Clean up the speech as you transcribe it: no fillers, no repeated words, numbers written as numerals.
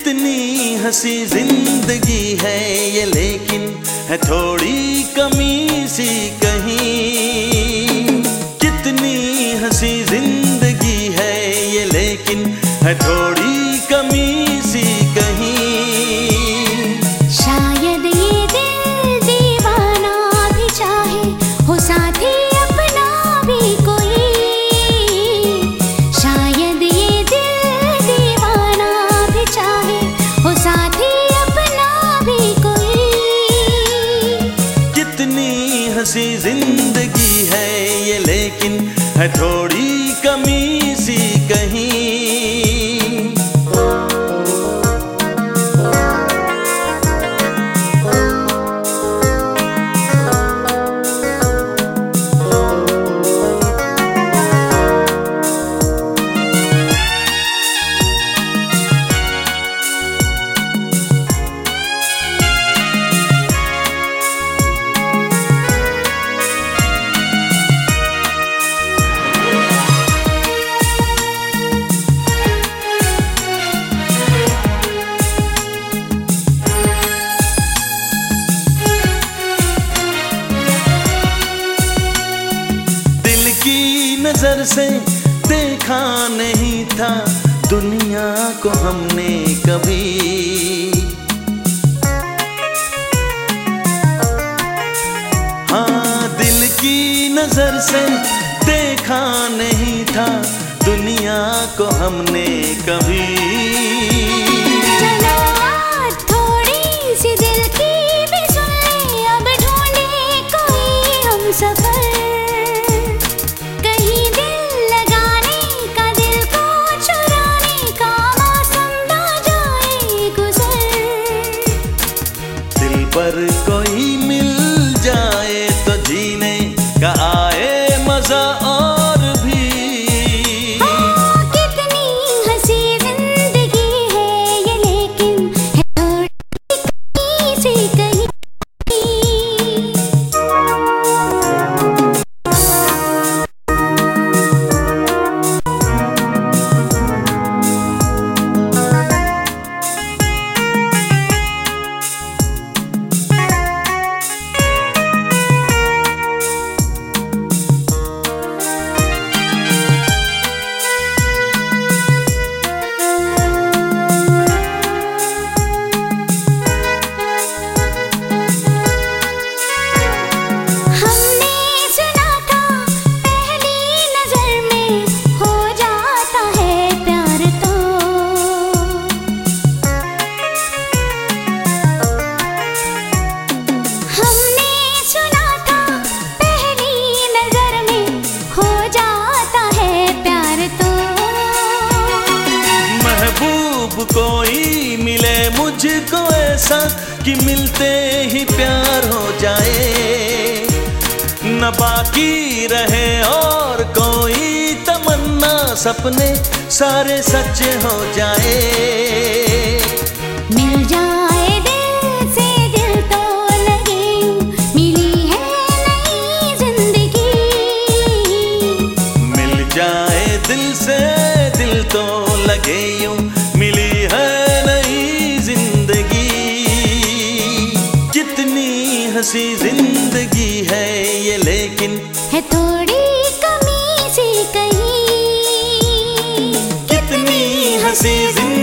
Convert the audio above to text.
कितनी हंसी जिंदगी है ये, लेकिन है थोड़ी कमी सी कहीं। कितनी हंसी जिंदगी है ये, लेकिन है थोड़ी कमी सी कहीं। शायद ये दिल दीवाना भी चाहे हो साथी अपना भी कोई। शायद ये दिल दीवाना भी चाहे हो साथी अपना भी कोई। कितनी हंसी जिंदगी है ये, लेकिन है थोड़ी कमी सी कहीं। नजर से देखा नहीं था दुनिया को हमने कभी। हाँ, दिल की नजर से देखा नहीं था दुनिया को हमने कभी। चलो आज थोड़ी सी दिल की भी सुन ले, अब ढूंढे कोई हम सफर। पर कोई मिल जाए तो जीने का आए मजा और भी। कितनी हंसी जिंदगी है ये, लेकिन है थोड़ी कमी सी कहीं। कोई मिले मुझको ऐसा कि मिलते ही प्यार हो जाए, न बाकी रहे और कोई तमन्ना, सपने सारे सच हो जाए। मिल जाए दिल से दिल तो लगे यूं, मिली है नई जिंदगी। मिल जाए दिल से दिल तो लगे यूं, मिली है नई जिंदगी। कितनी हंसी जिंदगी है ये, लेकिन है थोड़ी कमी सी कहीं। कितनी हंसी जिंदगी